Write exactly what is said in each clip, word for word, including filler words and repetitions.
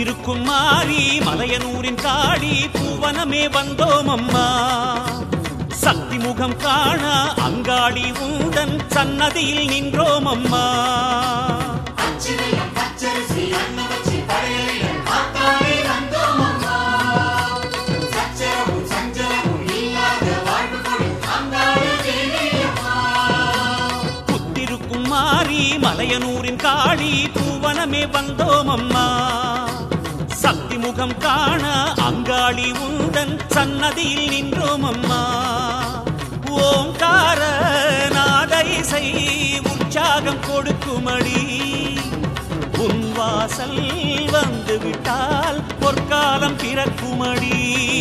புத்திருக்கும் மாறி மலையனூரின் காளி பூவனமே வந்தோம் அம்மா. சக்தி முகம் காண அங்காளி உந்தன் சன்னதியில் நின்றோம் அம்மா. புத்திருக்கும் மாறி மலையனூரின் காளி பூவனமே வந்தோம் அம்மா. சக்தி முகம் காண அங்காளி உந்தன் சன்னதியில் நின்றோம் அம்மா. ஓங்கார நாத இசை உற்சாகம் கொடுக்குமடி. உன் வாசல் வந்து விட்டால் பொற்காலம் பிறக்குமடி.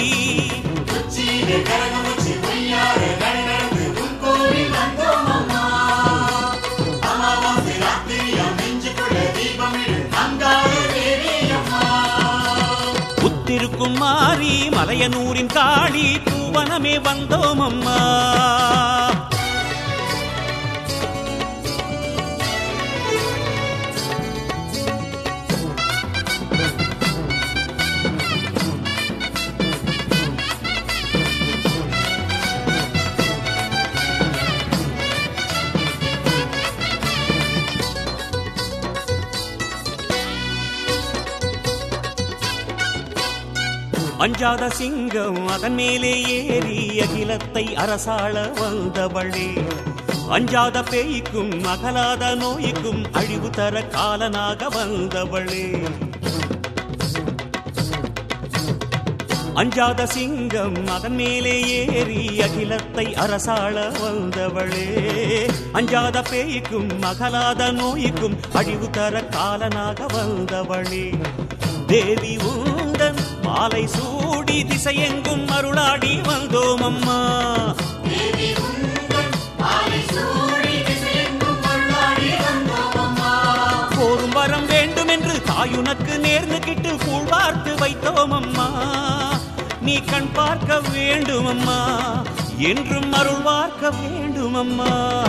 புத்திருக்கும் மாறி மலையனூரின் காளி பூவனமே வந்தோம் அம்மா. அஞ்சாத சிங்கம் அதன் மேலே ஏறி அகிலத்தை அரசாள வந்தவளே. அஞ்சாத பேய்க்கும் அகலாத நோய்க்கும் அழிவு தர காலனாக வந்தவளே. அஞ்சாத சிங்கம் அதன் மேலே ஏறி அகிலத்தை அரசாள வந்தவளே. அஞ்சாத பேய்க்கும் அகலாத நோய்க்கும் அழிவு தர காலனாக வந்தவளே. தேவி உந்தன் மாலை சூடி திசையெங்கும் அருளாடி வந்தோம் அம்மா. போரும் வரம் வேண்டும் என்று தாயுனக்கு நேர்ந்து கிட்டு கூழ் பார்த்து வைத்தோம் அம்மா. நீ கண் பார்க்க வேண்டும் அம்மா, என்றும் அருள் பார்க்க வேண்டும் அம்மா.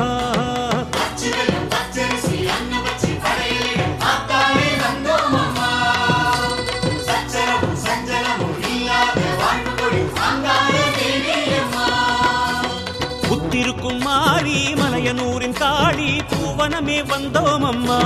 புத்திருக்கும் மாறி மலையனூரின் காளி பூவனமே வந்தோம் அம்மா.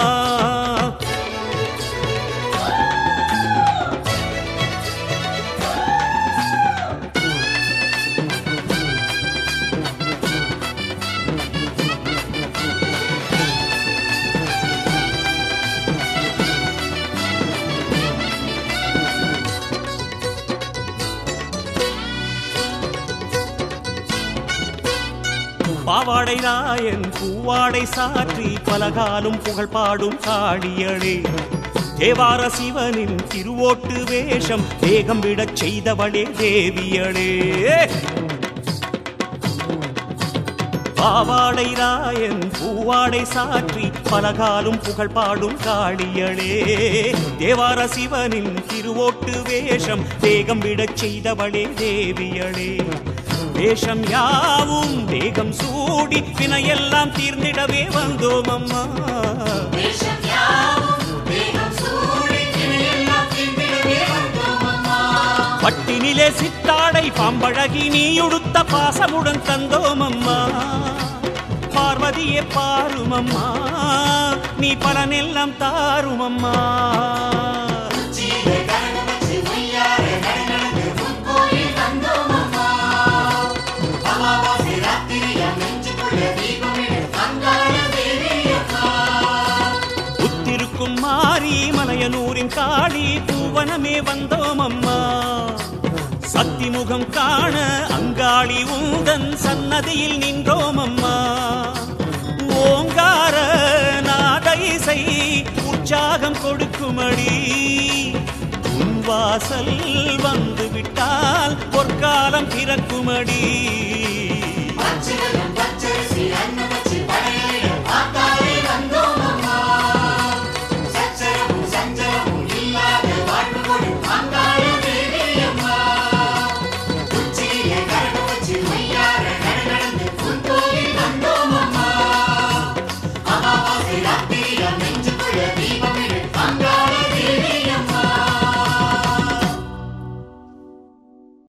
பாவாடை ராயன் பூவாடை சாற்றி பலகாலும் புகழ் பாடும் காளியளே. தேவார சிவனின் திருவோட்டு வேஷம் வேகம் விடச் செய்தவளே தேவியளே. பாவாடை ராயன் பூவாடை சாற்றி பலகாலும் புகழ் பாடும் காளியளே. தேவார சிவனின் திருவோட்டு வேஷம் வேகம் விடச் செய்தவளே தேவியளே. வேஷம் யாவும் வேகம் சூடி வினையெல்லாம் தீர்ந்திடவே வந்தோம் அம்மா. பட்டினிலே சித்தாடை பாம்பழகி நீயுடுத்த பாசமுடன் தந்தோம் அம்மா. பார்வதியே பாரும் அம்மா, நீ பலனெல்லாம் தாரும் அம்மா. புத்திருக்கும் மாறி மலையனூரின் காளி பூவனமே வந்தோம் அம்மா. சக்தி முகம் காண அங்காளி உந்தன் சன்னதியில் நின்றோம் அம்மா. ஓங்கார நாத இசை உற்சாகம் கொடுக்குமடி. உன் வாசல் வந்து விட்டால் பொற்காலம் பிறக்குமடி.